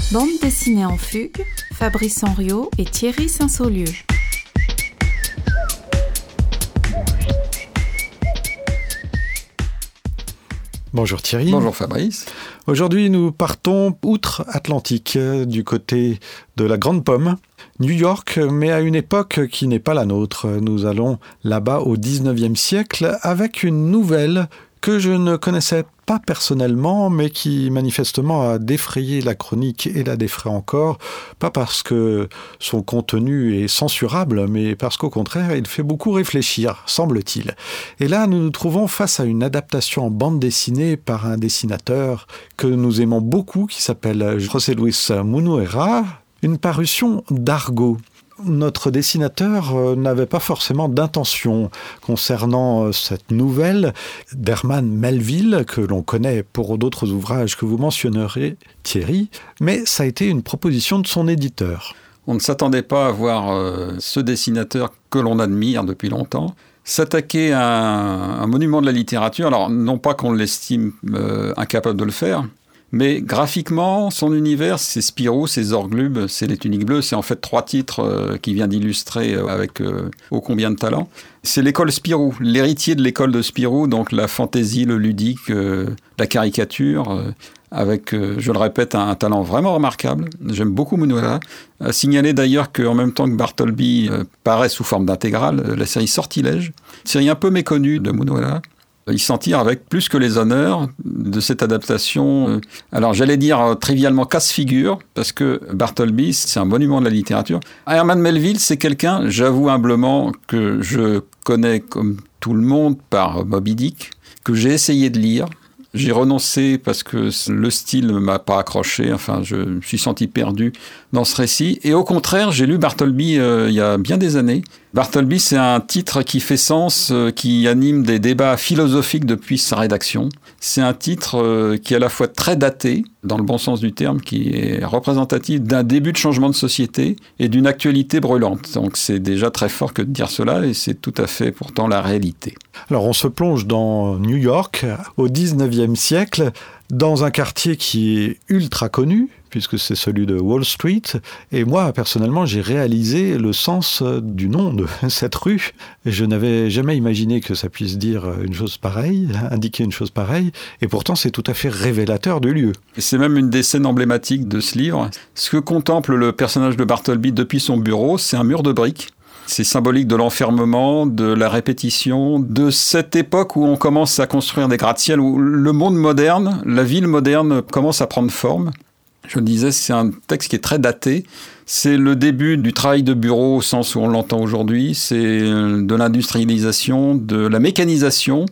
Bande dessinée en fugue, Fabrice Henriot et Thierry Saint-Saulieu. Bonjour Thierry. Bonjour Fabrice. Aujourd'hui, nous partons outre-Atlantique, du côté de la Grande Pomme, New York, mais à une époque qui n'est pas la nôtre. Nous allons là-bas au 19e siècle avec une nouvelle que je ne connaissais pas personnellement, mais qui manifestement a défrayé la chronique et la défraie encore, pas parce que son contenu est censurable, mais parce qu'au contraire, il fait beaucoup réfléchir, semble-t-il. Et là, nous nous trouvons face à une adaptation en bande dessinée par un dessinateur que nous aimons beaucoup, qui s'appelle José Luis Munuera, une parution d'Argo. Notre dessinateur n'avait pas forcément d'intention concernant cette nouvelle d'Herman Melville, que l'on connaît pour d'autres ouvrages que vous mentionnerez, Thierry, mais ça a été une proposition de son éditeur. On ne s'attendait pas à voir ce dessinateur que l'on admire depuis longtemps s'attaquer à un monument de la littérature. Alors, non pas qu'on l'estime incapable de le faire, mais graphiquement, son univers, c'est Spirou, c'est Zorglub, c'est Les Tuniques Bleues. C'est en fait 3 titres qu'il vient d'illustrer avec ô combien de talent. C'est l'école Spirou, l'héritier de l'école de Spirou, donc la fantaisie, le ludique, la caricature, avec, je le répète, un talent vraiment remarquable. J'aime beaucoup Munuera. À signaler d'ailleurs qu'en même temps que Bartleby paraît sous forme d'intégrale, la série Sortilège, série un peu méconnue de Munuera, il s'en tire avec plus que les honneurs de cette adaptation. Alors, j'allais dire trivialement casse-figure, parce que Bartleby, c'est un monument de la littérature. Herman Melville, c'est quelqu'un, j'avoue humblement, que je connais comme tout le monde par Moby Dick, que j'ai essayé de lire. J'ai renoncé parce que le style ne m'a pas accroché. Enfin, je me suis senti perdu dans ce récit. Et au contraire, j'ai lu Bartleby il y a bien des années. Bartleby, c'est un titre qui fait sens, qui anime des débats philosophiques depuis sa rédaction. C'est un titre qui est à la fois très daté, dans le bon sens du terme, qui est représentatif d'un début de changement de société et d'une actualité brûlante. Donc c'est déjà très fort que de dire cela, et c'est tout à fait pourtant la réalité. Alors on se plonge dans New York, au 19e siècle, dans un quartier qui est ultra connu, puisque c'est celui de Wall Street. Et moi, personnellement, j'ai réalisé le sens du nom de cette rue. Je n'avais jamais imaginé que ça puisse dire une chose pareille, indiquer une chose pareille. Et pourtant, c'est tout à fait révélateur du lieu. Et c'est même une des scènes emblématiques de ce livre. Ce que contemple le personnage de Bartleby depuis son bureau, c'est un mur de briques. C'est symbolique de l'enfermement, de la répétition, de cette époque où on commence à construire des gratte-ciel, où le monde moderne, la ville moderne commence à prendre forme. Je le disais, c'est un texte qui est très daté. C'est le début du travail de bureau au sens où on l'entend aujourd'hui. C'est de l'industrialisation, de la mécanisation,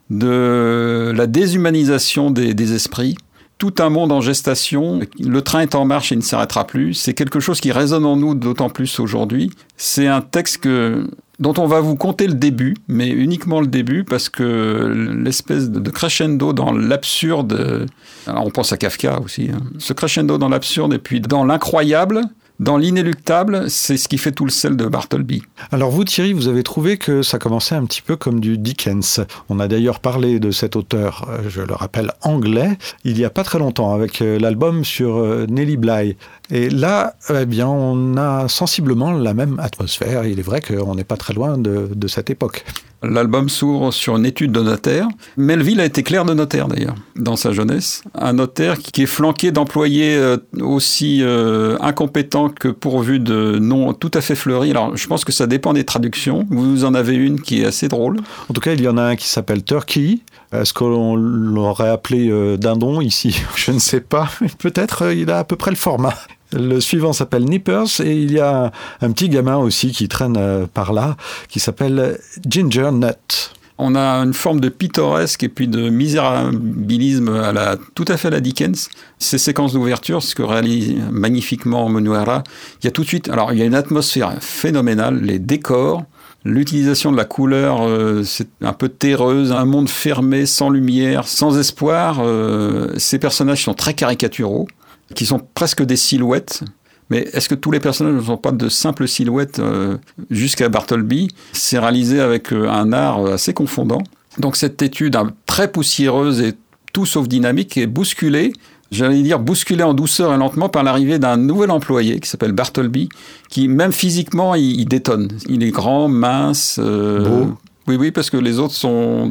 de la déshumanisation des esprits. Tout un monde en gestation. Le train est en marche et ne s'arrêtera plus. C'est quelque chose qui résonne en nous d'autant plus aujourd'hui. C'est un texte dont on va vous conter le début, mais uniquement le début, parce que l'espèce de crescendo dans l'absurde, alors on pense à Kafka aussi, ce crescendo dans l'absurde et puis dans l'incroyable, dans l'inéluctable, c'est ce qui fait tout le sel de Bartleby. Alors vous, Thierry, vous avez trouvé que ça commençait un petit peu comme du Dickens. On a d'ailleurs parlé de cet auteur, je le rappelle, anglais, il y a pas très longtemps, avec l'album sur Nellie Bly. Et là, eh bien, on a sensiblement la même atmosphère. Il est vrai qu'on n'est pas très loin de cette époque. L'album s'ouvre sur une étude de notaire. Melville a été clerc de notaire, d'ailleurs, dans sa jeunesse. Un notaire qui est flanqué d'employés aussi incompétents que pourvus de noms tout à fait fleuris. Alors, je pense que ça dépend des traductions. Vous en avez une qui est assez drôle. En tout cas, il y en a un qui s'appelle Turkey. Est-ce qu'on l'aurait appelé dindon ici ? Je ne sais pas. Peut-être il a à peu près le format. Le suivant s'appelle Nippers et il y a un petit gamin aussi qui traîne par là qui s'appelle Ginger Nut. On a une forme de pittoresque et puis de misérabilisme tout à fait à la Dickens. Ces séquences d'ouverture, ce que réalise magnifiquement Munuera, il y a tout de suite, alors il y a une atmosphère phénoménale, les décors, l'utilisation de la couleur, c'est un peu terreuse, un monde fermé, sans lumière, sans espoir. Ces personnages sont très caricaturaux, qui sont presque des silhouettes. Mais est-ce que tous les personnages ne sont pas de simples silhouettes jusqu'à Bartleby ? C'est réalisé avec un art assez confondant. Donc cette étude très poussiéreuse et tout sauf dynamique est bousculée j'allais dire bousculé en douceur et lentement par l'arrivée d'un nouvel employé qui s'appelle Bartleby, qui même physiquement, il détonne. Il est grand, mince. Beau. Oui, parce que les autres sont...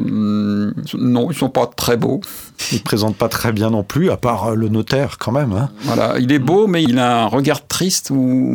non, ils sont pas très beaux. Il ne présente pas très bien non plus, à part le notaire quand même. Hein. Voilà, il est beau, mais il a un regard triste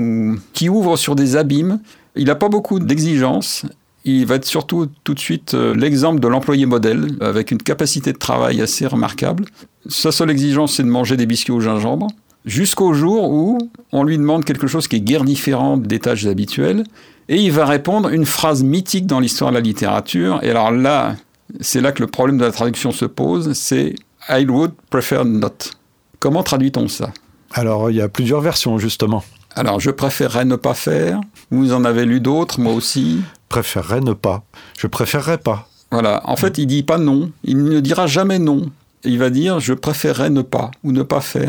qui ouvre sur des abîmes. Il n'a pas beaucoup d'exigences. Il va être surtout tout de suite l'exemple de l'employé modèle, avec une capacité de travail assez remarquable. Sa seule exigence, c'est de manger des biscuits au gingembre, jusqu'au jour où on lui demande quelque chose qui est guère différent des tâches habituelles, et il va répondre une phrase mythique dans l'histoire de la littérature. Et alors là, c'est là que le problème de la traduction se pose, c'est « I would prefer not ». Comment traduit-on ça ? Alors, il y a plusieurs versions, justement. Alors, je préférerais ne pas faire. Vous en avez lu d'autres, moi aussi. Préférerais ne pas. Je préférerais pas. Voilà. En fait, il dit pas non. Il ne dira jamais non. Il va dire « je préférerais ne pas » ou « ne pas faire ».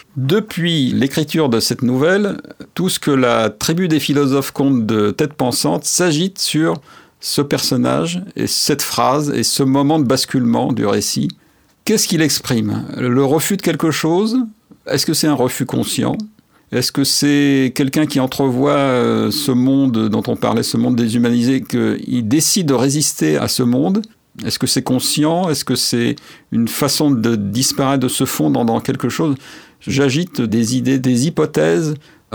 Depuis l'écriture de cette nouvelle, tout ce que la tribu des philosophes conte de tête pensante s'agite sur ce personnage et cette phrase et ce moment de basculement du récit. Qu'est-ce qu'il exprime ? Le refus de quelque chose ? Est-ce que c'est un refus conscient ? Est-ce que c'est quelqu'un qui entrevoit ce monde dont on parlait, ce monde déshumanisé, qu'il décide de résister à ce monde ? Est-ce que c'est conscient ? Est-ce que c'est une façon de disparaître, de se fondre dans quelque chose ? J'agite des idées, des hypothèses.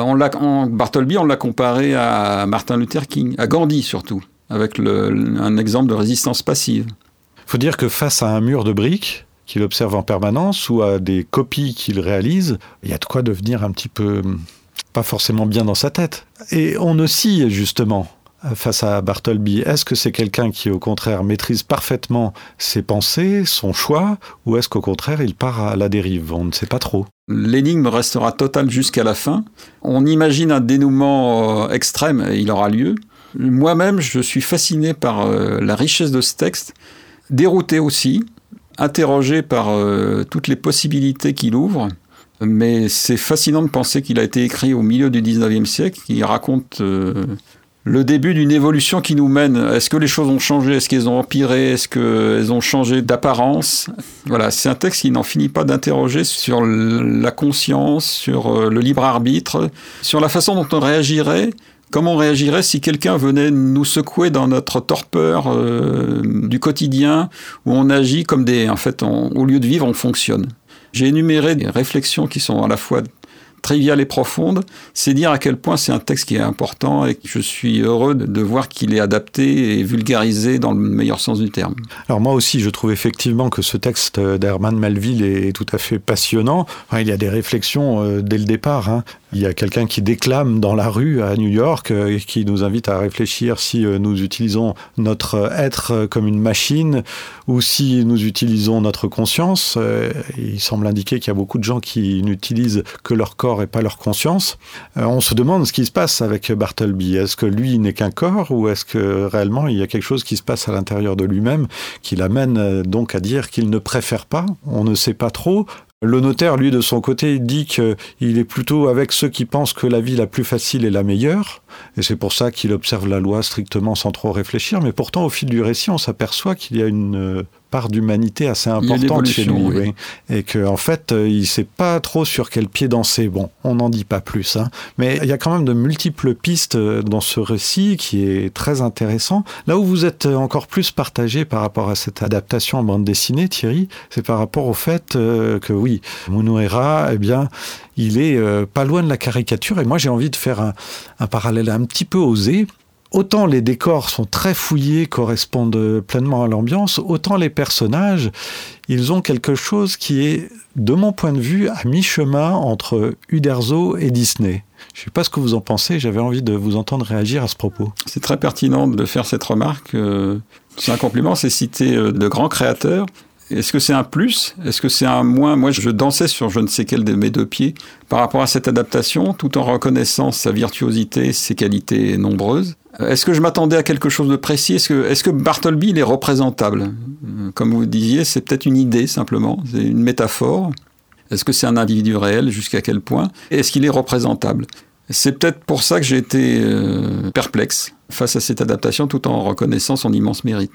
Bartleby, on l'a comparé à Martin Luther King, à Gandhi surtout, avec un exemple de résistance passive. Il faut dire que face à un mur de briques qu'il observe en permanence ou à des copies qu'il réalise, il y a de quoi devenir un petit peu pas forcément bien dans sa tête. Et on oscille justement face à Bartleby. Est-ce que c'est quelqu'un qui, au contraire, maîtrise parfaitement ses pensées, son choix, ou est-ce qu'au contraire, il part à la dérive ? On ne sait pas trop. L'énigme restera totale jusqu'à la fin. On imagine un dénouement extrême, et il aura lieu. Moi-même, je suis fasciné par la richesse de ce texte, dérouté aussi, interrogé par toutes les possibilités qu'il ouvre. Mais c'est fascinant de penser qu'il a été écrit au milieu du 19e siècle, qui raconte le début d'une évolution qui nous mène. Est-ce que les choses ont changé ? Est-ce qu'elles ont empiré ? Est-ce qu'elles ont changé d'apparence ? Voilà, c'est un texte qui n'en finit pas d'interroger sur la conscience, sur le libre arbitre, sur la façon dont on réagirait. Comment on réagirait si quelqu'un venait nous secouer dans notre torpeur du quotidien, où on agit comme en fait, au lieu de vivre, on fonctionne. J'ai énuméré des réflexions qui sont à la fois triviale et profonde, c'est dire à quel point c'est un texte qui est important et que je suis heureux de voir qu'il est adapté et vulgarisé dans le meilleur sens du terme. Alors moi aussi, je trouve effectivement que ce texte d'Herman Melville est tout à fait passionnant. Enfin, il y a des réflexions dès le départ. Hein. Il y a quelqu'un qui déclame dans la rue à New York et qui nous invite à réfléchir si nous utilisons notre être comme une machine ou si nous utilisons notre conscience. Il semble indiquer qu'il y a beaucoup de gens qui n'utilisent que leur corps et pas leur conscience. On se demande ce qui se passe avec Bartleby. Est-ce que lui n'est qu'un corps ou est-ce que réellement il y a quelque chose qui se passe à l'intérieur de lui-même qui l'amène donc à dire qu'il ne préfère pas ? On ne sait pas trop. Le notaire, lui, de son côté, dit qu'il est plutôt avec ceux qui pensent que la vie la plus facile est la meilleure. Et c'est pour ça qu'il observe la loi strictement sans trop réfléchir. Mais pourtant, au fil du récit, on s'aperçoit qu'il y a une part d'humanité assez importante chez lui. Oui. Et qu'en fait, il ne sait pas trop sur quel pied danser. Bon, on n'en dit pas plus. Hein. Mais il y a quand même de multiples pistes dans ce récit qui est très intéressant. Là où vous êtes encore plus partagé par rapport à cette adaptation en bande dessinée, Thierry, c'est par rapport au fait que oui, Munuera, eh bien, il est pas loin de la caricature. Et moi, j'ai envie de faire un parallèle un petit peu osé. Autant les décors sont très fouillés, correspondent pleinement à l'ambiance, autant les personnages, ils ont quelque chose qui est, de mon point de vue, à mi-chemin entre Uderzo et Disney. Je ne sais pas ce que vous en pensez, j'avais envie de vous entendre réagir à ce propos. C'est très pertinent de faire cette remarque. C'est un compliment, c'est citer de grands créateurs. Est-ce que c'est un plus ? Est-ce que c'est un moins ? Moi, je dansais sur je ne sais quel de mes deux pieds par rapport à cette adaptation, tout en reconnaissant sa virtuosité, ses qualités nombreuses. Est-ce que je m'attendais à quelque chose de précis ? Est-ce que Bartleby, il est représentable ? Comme vous disiez, c'est peut-être une idée, simplement. C'est une métaphore. Est-ce que c'est un individu réel ? Jusqu'à quel point ? Est-ce qu'il est représentable ? C'est peut-être pour ça que j'ai été perplexe face à cette adaptation, tout en reconnaissant son immense mérite.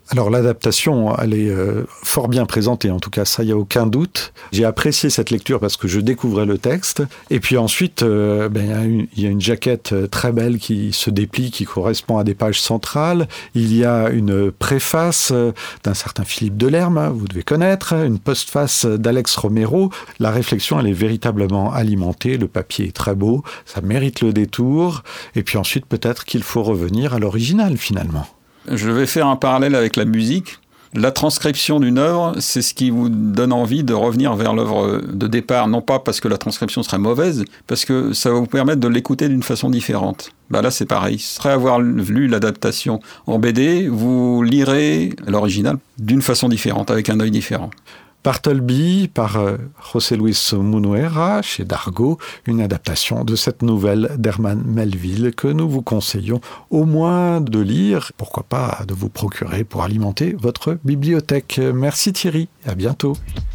Alors l'adaptation, elle est fort bien présentée, en tout cas ça, il n'y a aucun doute. J'ai apprécié cette lecture parce que je découvrais le texte. Et puis ensuite, il y a une jaquette très belle qui se déplie, qui correspond à des pages centrales. Il y a une préface d'un certain Philippe Delerme, vous devez connaître, une postface d'Alex Romero. La réflexion, elle est véritablement alimentée, le papier est très beau, ça mérite le détour. Et puis ensuite, peut-être qu'il faut revenir à l'original finalement. Je vais faire un parallèle avec la musique. La transcription d'une œuvre, c'est ce qui vous donne envie de revenir vers l'œuvre de départ, non pas parce que la transcription serait mauvaise, parce que ça va vous permettre de l'écouter d'une façon différente. Là, c'est pareil. Après avoir lu l'adaptation en BD, vous lirez l'original d'une façon différente, avec un œil différent. Bartleby, par José Luis Munuera, chez Dargaud, une adaptation de cette nouvelle d'Herman Melville que nous vous conseillons au moins de lire, pourquoi pas de vous procurer pour alimenter votre bibliothèque. Merci Thierry, à bientôt.